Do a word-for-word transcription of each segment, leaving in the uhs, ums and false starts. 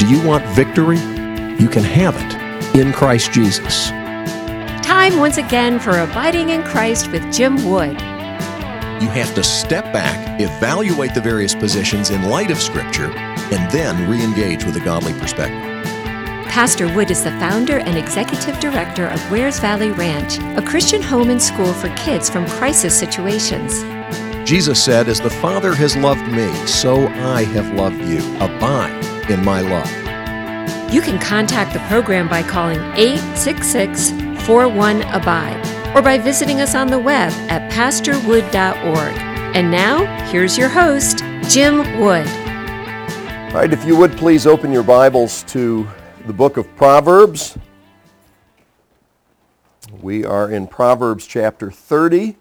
Do you want victory? You can have it in Christ Jesus. Time once again for Abiding in Christ with Jim Wood. You have to step back, evaluate the various positions in light of Scripture, and then re-engage with a godly perspective. Pastor Wood is the founder and executive director of Wares Valley Ranch, a Christian home and school for kids from crisis situations. Jesus said, "As the Father has loved me, so I have loved you. Abide in my love." You can contact the program by calling eight six six, four one, abide or by visiting us on the web at pastor wood dot org. And now, here's your host, Jim Wood. All right, if you would please open your Bibles to the book of Proverbs. We are in Proverbs chapter thirty.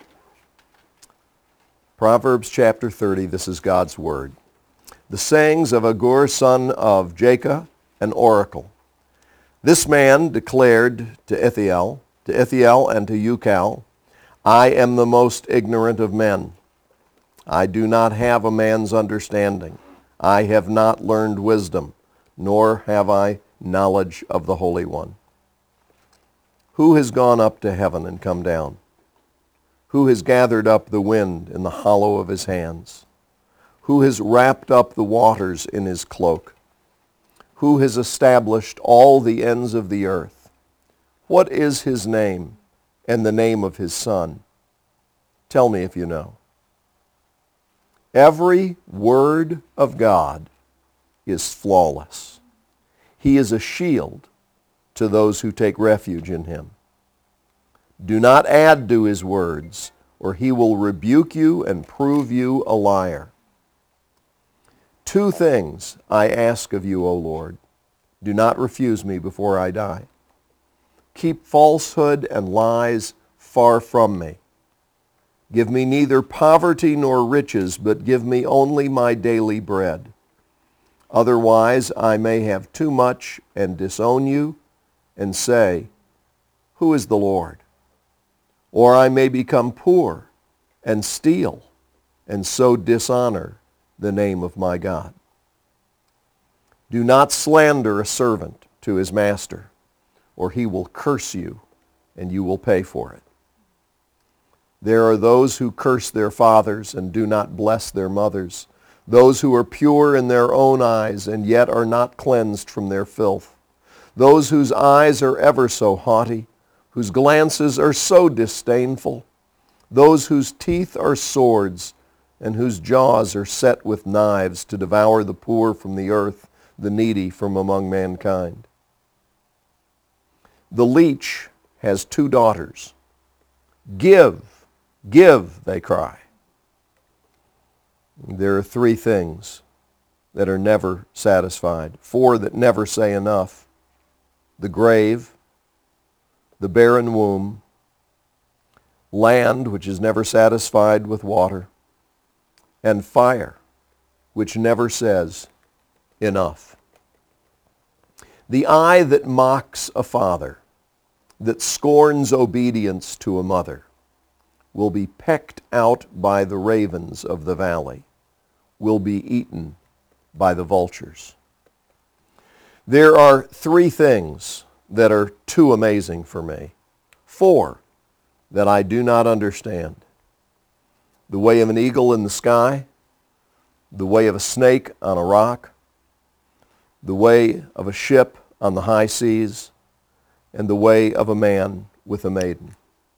Proverbs chapter thirty, this is God's Word. The sayings of Agur, son of Jacob, an oracle. This man declared to Ithiel, to Ithiel and to Ucal, I am the most ignorant of men. I do not have a man's understanding. I have not learned wisdom, nor have I knowledge of the Holy One. Who has gone up to heaven and come down? Who has gathered up the wind in the hollow of his hands? Who has wrapped up the waters in his cloak? Who has established all the ends of the earth? What is his name and the name of his son? Tell me if you know. Every word of God is flawless. He is a shield to those who take refuge in him. Do not add to his words, or he will rebuke you and prove you a liar. Two things I ask of you, O Lord. Do not refuse me before I die. Keep falsehood and lies far from me. Give me neither poverty nor riches, but give me only my daily bread. Otherwise I may have too much and disown you and say, who is the Lord? Or I may become poor and steal and so dishonor the name of my God. Do not slander a servant to his master, or he will curse you and you will pay for it. There are those who curse their fathers and do not bless their mothers, those who are pure in their own eyes and yet are not cleansed from their filth, those whose eyes are ever so haughty, whose glances are so disdainful, those whose teeth are swords and whose jaws are set with knives to devour the poor from the earth, the needy from among mankind. The leech has two daughters. Give, give, they cry. There are three things that are never satisfied, four that never say enough. The grave, the barren womb, land which is never satisfied with water, and fire which never says enough. The eye that mocks a father, that scorns obedience to a mother, will be pecked out by the ravens of the valley, will be eaten by the vultures. There are three things that are too amazing for me. Four that I do not understand. The way of an eagle in the sky, the way of a snake on a rock, the way of a ship on the high seas, and the way of a man with a maiden.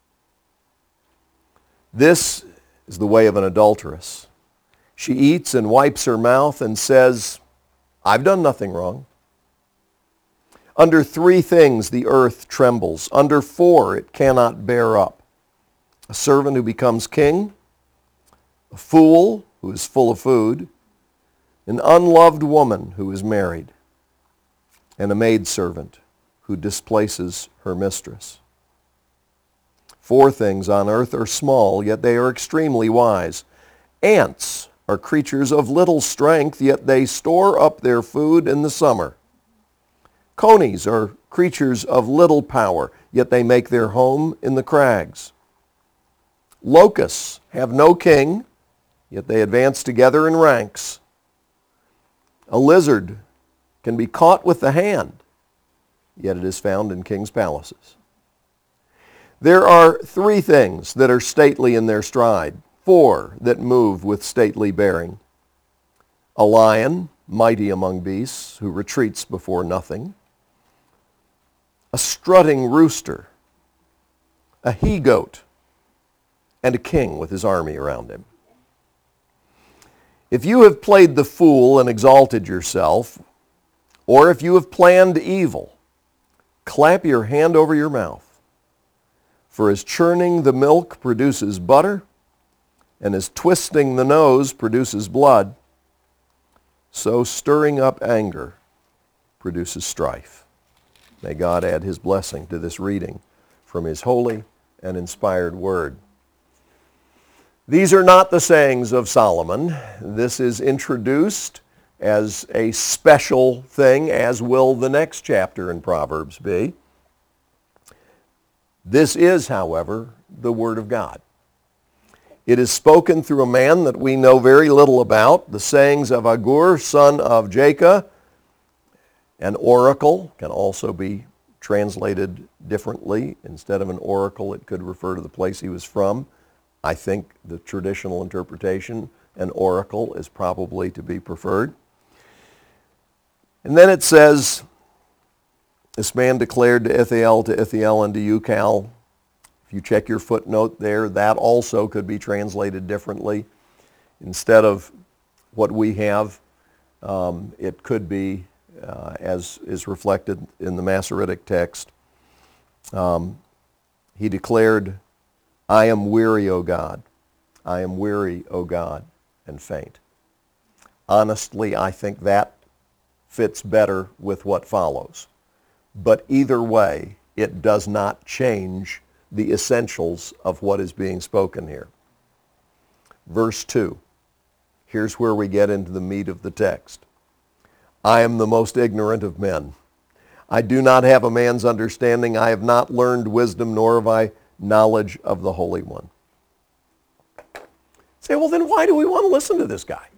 This is the way of an adulteress. She eats and wipes her mouth and says, I've done nothing wrong. Under three things the earth trembles. Under four it cannot bear up. A servant who becomes king, a fool who is full of food, an unloved woman who is married, and a maidservant who displaces her mistress. Four things on earth are small, yet they are extremely wise. Ants are creatures of little strength, yet they store up their food in the summer. Conies are creatures of little power, yet they make their home in the crags. Locusts have no king, yet they advance together in ranks. A lizard can be caught with the hand, yet it is found in kings' palaces. There are three things that are stately in their stride, four that move with stately bearing. A lion, mighty among beasts, who retreats before nothing. A strutting rooster, a he-goat, and a king with his army around him. If you have played the fool and exalted yourself, or if you have planned evil, clap your hand over your mouth. For as churning the milk produces butter, and as twisting the nose produces blood, so stirring up anger produces strife. May God add his blessing to this reading from his holy and inspired word. These are not the sayings of Solomon. This is introduced as a special thing, as will the next chapter in Proverbs be. This is, however, the Word of God. It is spoken through a man that we know very little about, the sayings of Agur, son of Jacob. An oracle can also be translated differently. Instead of an oracle, it could refer to the place he was from. I think the traditional interpretation, an oracle, is probably to be preferred. And then it says, this man declared to Ithiel, to Ithiel, and to Ucal. If you check your footnote there, that also could be translated differently. Instead of what we have, um, it could be, uh, as is reflected in the Masoretic text, um, he declared, I am weary, O God. I am weary, O God, and faint. Honestly, I think that fits better with what follows. But either way, it does not change the essentials of what is being spoken here. Verse two. Here's where we get into the meat of the text. I am the most ignorant of men. I do not have a man's understanding. I have not learned wisdom, nor have I knowledge of the Holy One. Say, well, then why do we want to listen to this guy?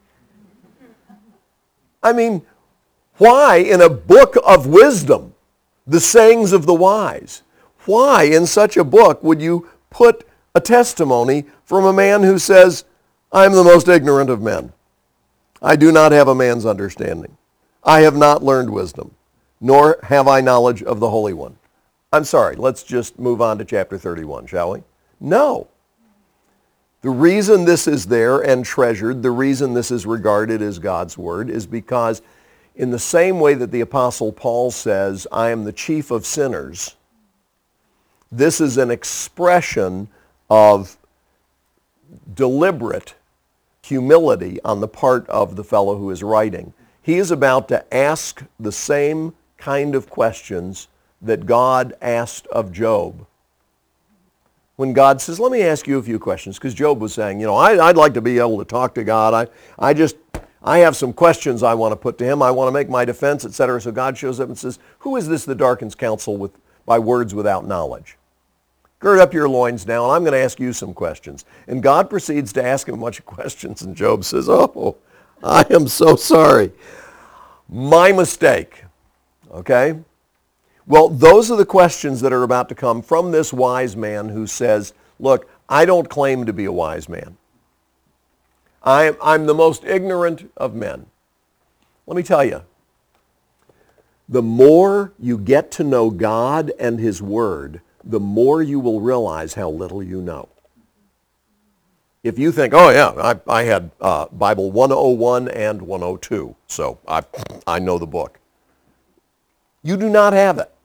I mean, why in a book of wisdom, the sayings of the wise, why in such a book would you put a testimony from a man who says, I am the most ignorant of men. I do not have a man's understanding. I have not learned wisdom, nor have I knowledge of the Holy One. I'm sorry, let's just move on to chapter thirty-one, shall we? No. The reason this is there and treasured, the reason this is regarded as God's word, is because in the same way that the Apostle Paul says, I am the chief of sinners, this is an expression of deliberate humility on the part of the fellow who is writing. He is about to ask the same kind of questions that God asked of Job. When God says, let me ask you a few questions, because Job was saying, you know, I, I'd like to be able to talk to God. I, I just, I have some questions I want to put to him. I want to make my defense, et cetera. So God shows up and says, who is this that darkens counsel with, by words without knowledge? Gird up your loins now, and I'm going to ask you some questions. And God proceeds to ask him a bunch of questions, and Job says, oh, I am so sorry. My mistake. Okay? Well, those are the questions that are about to come from this wise man who says, look, I don't claim to be a wise man. I'm, I'm the most ignorant of men. Let me tell you, the more you get to know God and his word, the more you will realize how little you know. If you think, oh yeah, I, I had uh, Bible one oh one and one oh two, so I, I know the book. You do not have it.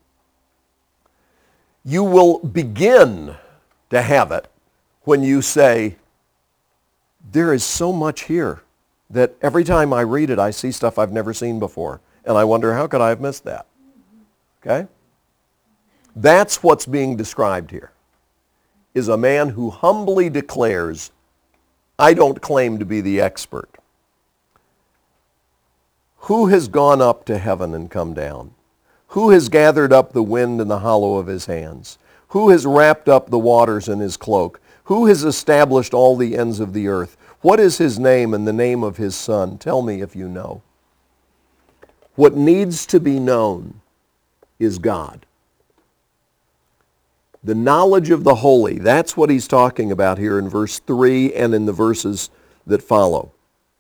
You will begin to have it when you say, there is so much here that every time I read it, I see stuff I've never seen before. And I wonder, how could I have missed that? Okay? That's what's being described here, is a man who humbly declares, I don't claim to be the expert. Who has gone up to heaven and come down? Who has gathered up the wind in the hollow of his hands? Who has wrapped up the waters in his cloak? Who has established all the ends of the earth? What is his name and the name of his son? Tell me if you know. What needs to be known is God. The knowledge of the holy, that's what he's talking about here in verse three and in the verses that follow.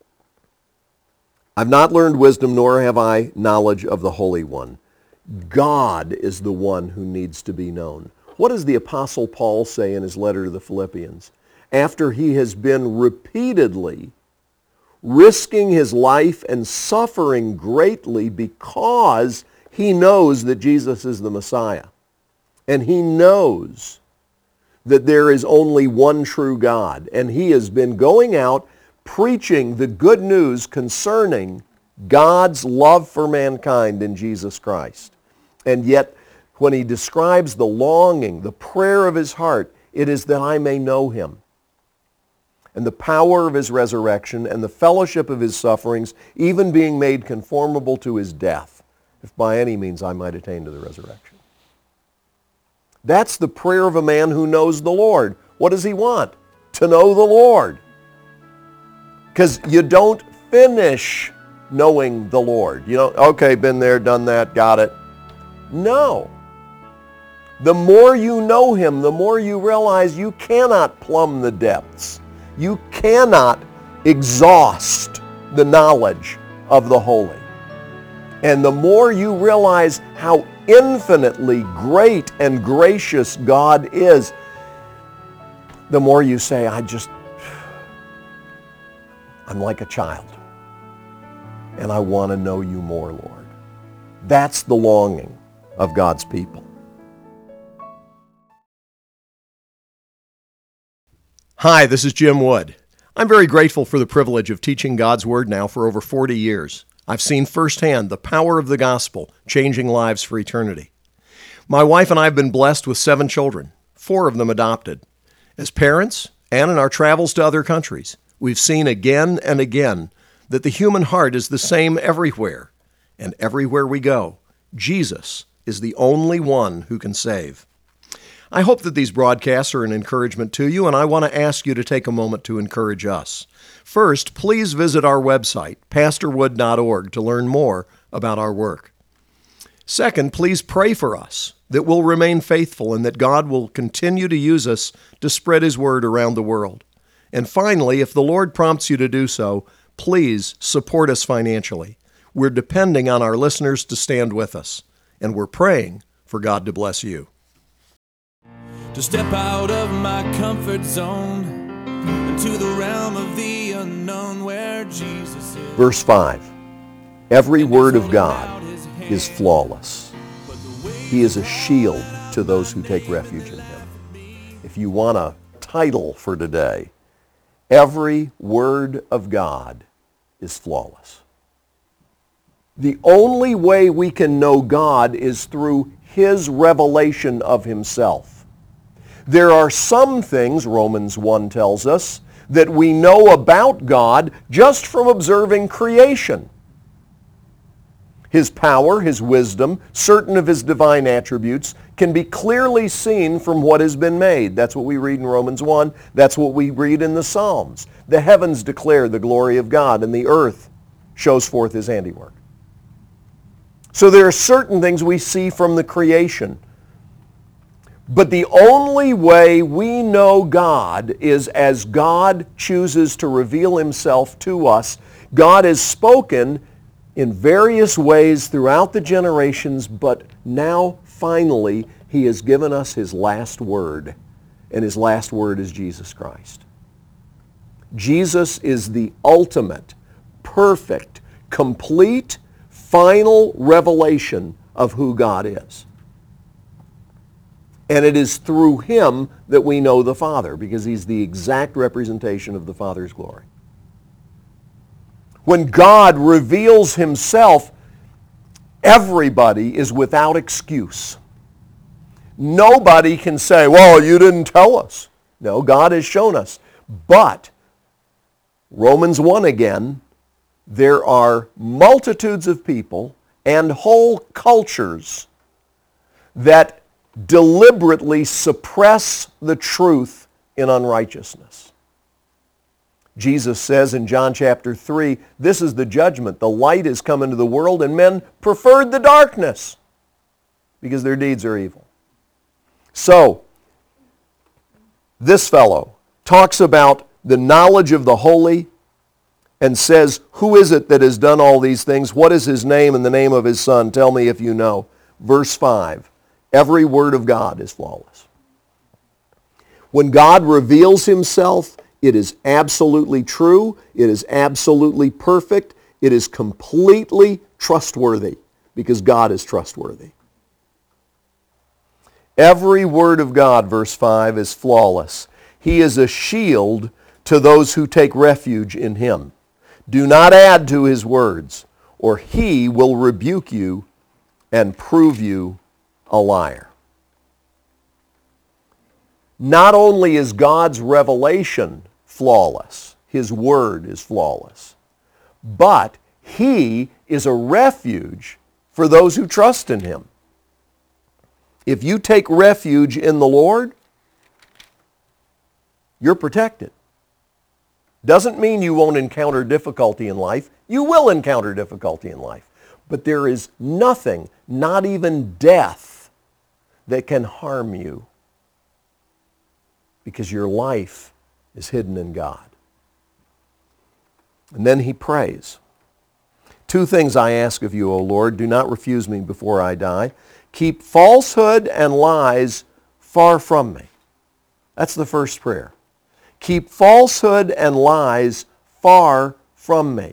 I've not learned wisdom, nor have I knowledge of the Holy One. God is the one who needs to be known. What does the Apostle Paul say in his letter to the Philippians? After he has been repeatedly risking his life and suffering greatly because he knows that Jesus is the Messiah. And he knows that there is only one true God. And he has been going out preaching the good news concerning God's love for mankind in Jesus Christ. And yet, when he describes the longing, the prayer of his heart, it is that I may know him, and the power of his resurrection, and the fellowship of his sufferings, even being made conformable to his death, if by any means I might attain to the resurrection. That's the prayer of a man who knows the Lord. What does he want? To know the Lord. Because you don't finish knowing the Lord. You don't, okay, been there, done that, got it. No. The more you know him, the more you realize you cannot plumb the depths. You cannot exhaust the knowledge of the holy. And the more you realize how infinitely great and gracious God is, the more you say, I just, I'm like a child. And I want to know you more, Lord. That's the longing of God's people. Hi, this is Jim Wood. I'm very grateful for the privilege of teaching God's Word now for over forty years. I've seen firsthand the power of the gospel changing lives for eternity. My wife and I have been blessed with seven children, four of them adopted. As parents, and in our travels to other countries, we've seen again and again that the human heart is the same everywhere. And everywhere we go, Jesus is the only one who can save. I hope that these broadcasts are an encouragement to you, and I want to ask you to take a moment to encourage us. First, please visit our website, pastor wood dot org, to learn more about our work. Second, please pray for us that we'll remain faithful and that God will continue to use us to spread His word around the world. And finally, if the Lord prompts you to do so, please support us financially. We're depending on our listeners to stand with us, and we're praying for God to bless you. To step out of my comfort zone into the realm of the unknown where Jesus is. Verse five, every word of God is flawless. He is a shield to those who take refuge in Him. If you want a title for today, every word of God is flawless. The only way we can know God is through His revelation of Himself. There are some things, Romans one tells us, that we know about God just from observing creation. His power, His wisdom, certain of His divine attributes can be clearly seen from what has been made. That's what we read in Romans one. That's what we read in the Psalms. The heavens declare the glory of God, and the earth shows forth His handiwork. So there are certain things we see from the creation. But the only way we know God is as God chooses to reveal Himself to us. God has spoken in various ways throughout the generations, but now finally He has given us His last word, and His last word is Jesus Christ. Jesus is the ultimate, perfect, complete, final revelation of who God is. And it is through Him that we know the Father, because He's the exact representation of the Father's glory. When God reveals Himself, everybody is without excuse. Nobody can say, well, you didn't tell us. No, God has shown us. But, Romans one again, there are multitudes of people and whole cultures that deliberately suppress the truth in unrighteousness. Jesus says in John chapter three, this is the judgment. The light is come into the world, and men preferred the darkness because their deeds are evil. So, this fellow talks about the knowledge of the holy and says, who is it that has done all these things? What is his name and the name of his son? Tell me if you know. Verse five, every word of God is flawless. When God reveals himself, it is absolutely true. It is absolutely perfect. It is completely trustworthy because God is trustworthy. Every word of God, verse five, is flawless. He is a shield to those who take refuge in him. Do not add to his words, or he will rebuke you and prove you a liar. Not only is God's revelation flawless, his word is flawless, but he is a refuge for those who trust in him. If you take refuge in the Lord, you're protected. Doesn't mean you won't encounter difficulty in life. You will encounter difficulty in life. But there is nothing, not even death, that can harm you because your life is hidden in God. And then he prays. Two things I ask of you, O Lord. Do not refuse me before I die. Keep falsehood and lies far from me. That's the first prayer. Keep falsehood and lies far from me.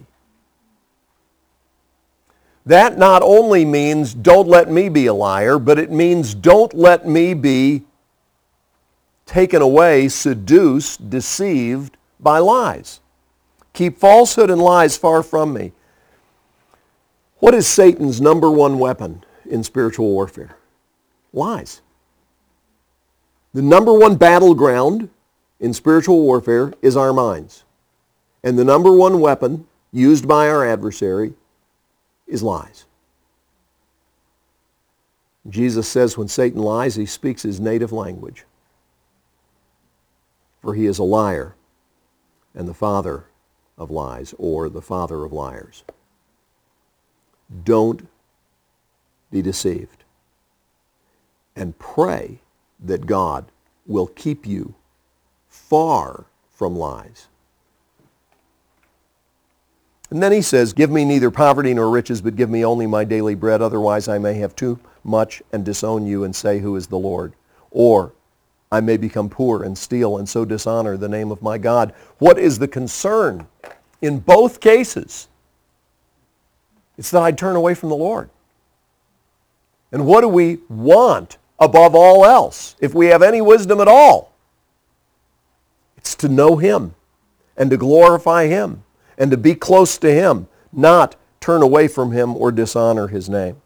That not only means don't let me be a liar, but it means don't let me be taken away, seduced, deceived by lies. Keep falsehood and lies far from me. What is Satan's number one weapon in spiritual warfare? Lies. The number one battleground in spiritual warfare is our minds. And the number one weapon used by our adversary is lies. Jesus says when Satan lies, he speaks his native language. For he is a liar and the father of lies, or the father of liars. Don't be deceived. And pray that God will keep you far from lies. And then he says, give me neither poverty nor riches, but give me only my daily bread, otherwise I may have too much and disown you and say, who is the Lord? Or I may become poor and steal and so dishonor the name of my God. What is the concern in both cases? It's that I'd turn away from the Lord. And what do we want above all else, if we have any wisdom at all? It's to know him and to glorify him and to be close to him, not turn away from him or dishonor his name.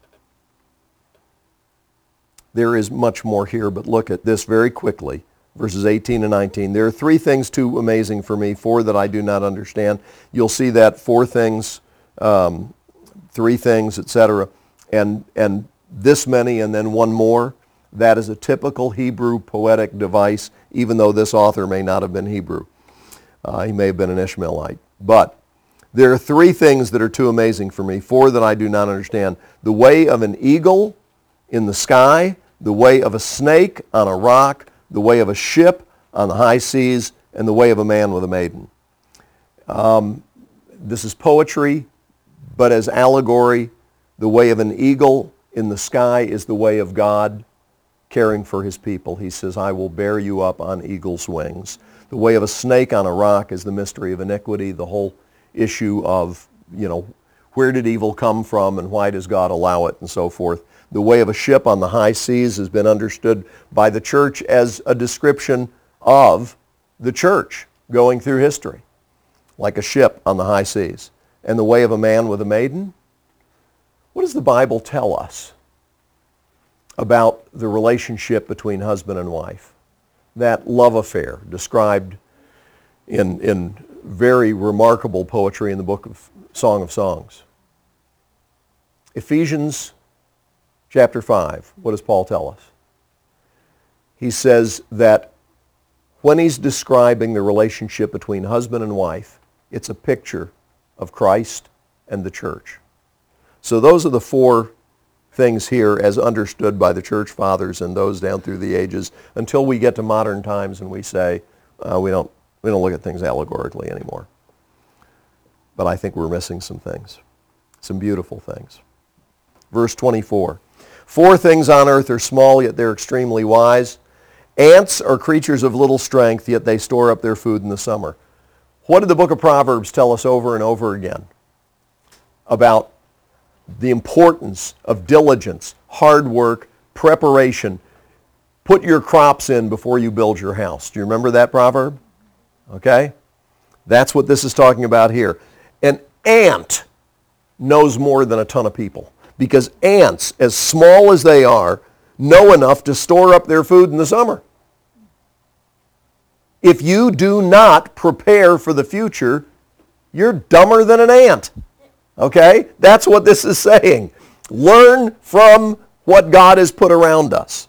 There is much more here, but look at this very quickly. Verses eighteen and nineteen. There are three things too amazing for me, four that I do not understand. You'll see that four things, um, three things, et cetera, and, and this many and then one more. That is a typical Hebrew poetic device, even though this author may not have been Hebrew. Uh, he may have been an Ishmaelite. But there are three things that are too amazing for me, four that I do not understand. The way of an eagle in the sky, the way of a snake on a rock, the way of a ship on the high seas, and the way of a man with a maiden. Um, this is poetry, but as allegory, the way of an eagle in the sky is the way of God caring for his people. He says, I will bear you up on eagle's wings. The way of a snake on a rock is the mystery of iniquity, the whole issue of, you know, where did evil come from and why does God allow it and so forth. The way of a ship on the high seas has been understood by the church as a description of the church going through history, like a ship on the high seas. And the way of a man with a maiden? What does the Bible tell us about the relationship between husband and wife? That love affair described in, in very remarkable poetry in the book of Song of Songs. Ephesians chapter five, what does Paul tell us? He says that when he's describing the relationship between husband and wife, it's a picture of Christ and the church. So those are the four things here as understood by the church fathers and those down through the ages until we get to modern times and we say uh, we don't we don't look at things allegorically anymore. But I think we're missing some things, some beautiful things. Verse twenty-four. Four things on earth are small, yet they're extremely wise. Ants are creatures of little strength, yet they store up their food in the summer. What did the book of Proverbs tell us over and over again about the importance of diligence, hard work, preparation? Put your crops in before you build your house. Do you remember that proverb? Okay? That's what this is talking about here. An ant knows more than a ton of people because ants, as small as they are, know enough to store up their food in the summer. If you do not prepare for the future, you're dumber than an ant. Okay? That's what this is saying. Learn from what God has put around us.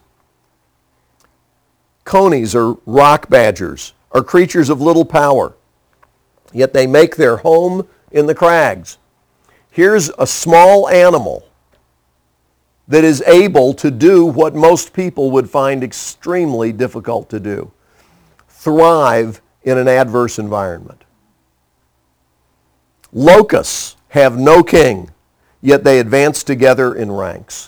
Conies or rock badgers are creatures of little power, yet they make their home in the crags. Here's a small animal that is able to do what most people would find extremely difficult to do. Thrive in an adverse environment. Locusts have no king, yet they advance together in ranks.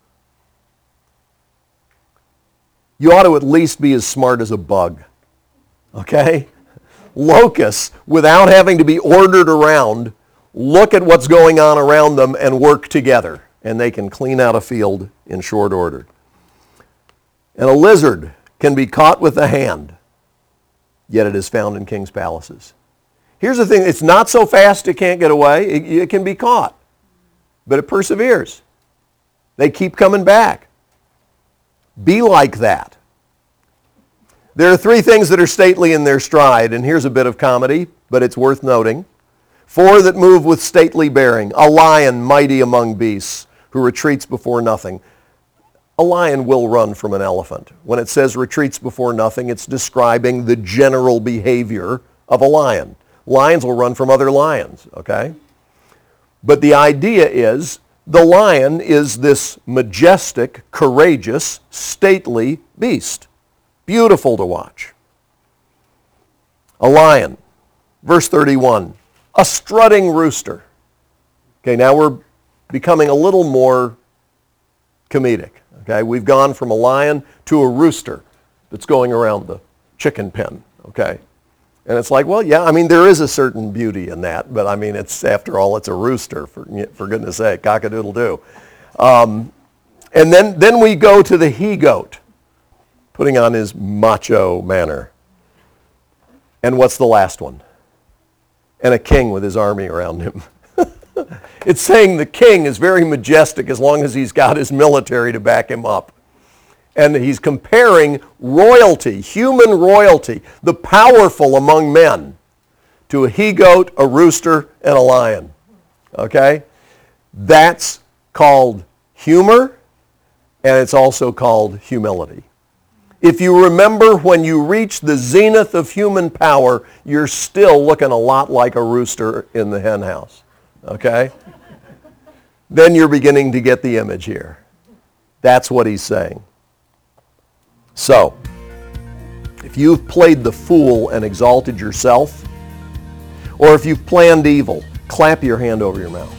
You ought to at least be as smart as a bug, okay? Locusts, without having to be ordered around, look at what's going on around them and work together, and they can clean out a field in short order. And a lizard can be caught with the hand, yet it is found in king's palaces. Here's the thing, it's not so fast it can't get away. It, it can be caught, but it perseveres. They keep coming back. Be like that. There are three things that are stately in their stride, and here's a bit of comedy, but it's worth noting. Four that move with stately bearing. A lion mighty among beasts, who retreats before nothing. A lion will run from an elephant. When it says retreats before nothing, it's describing the general behavior of a lion. Lions will run from other lions, okay? But the idea is the lion is this majestic, courageous, stately beast. Beautiful to watch. A lion. Verse thirty-one. A strutting rooster. Okay, now we're becoming a little more comedic. Okay, we've gone from a lion to a rooster that's going around the chicken pen. Okay, and it's like, well, yeah, I mean, there is a certain beauty in that, but I mean, it's after all, it's a rooster. For for goodness' sake, cock-a-doodle-doo. Um, and then then we go to the he-goat, putting on his macho manner. And what's the last one? And a king with his army around him. It's saying the king is very majestic as long as he's got his military to back him up. And he's comparing royalty, human royalty, the powerful among men, to a he-goat, a rooster, and a lion. Okay? That's called humor, and it's also called humility. If you remember, when you reach the zenith of human power, you're still looking a lot like a rooster in the hen house. Okay? Then you're beginning to get the image here. That's what he's saying. So, if you've played the fool and exalted yourself, or if you've planned evil, clap your hand over your mouth.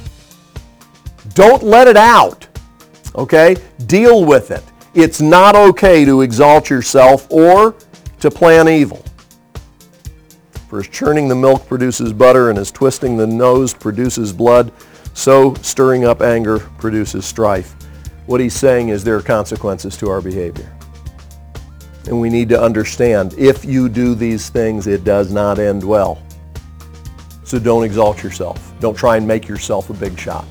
Don't let it out. Okay? Deal with it. It's not okay to exalt yourself or to plan evil. For as churning the milk produces butter, and as twisting the nose produces blood, so stirring up anger produces strife. What he's saying is there are consequences to our behavior. And we need to understand, if you do these things, it does not end well. So don't exalt yourself. Don't try and make yourself a big shot.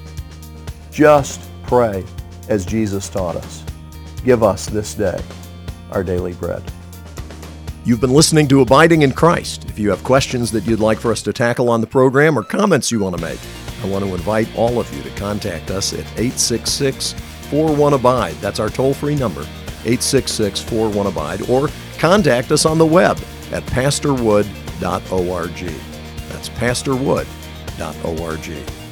Just pray as Jesus taught us. Give us this day our daily bread. You've been listening to Abiding in Christ. If you have questions that you'd like for us to tackle on the program or comments you want to make, I want to invite all of you to contact us at eight six six, four one, ABIDE. That's our toll-free number, eight six six, four one, ABIDE. Or contact us on the web at pastor wood dot org. That's pastor wood dot org.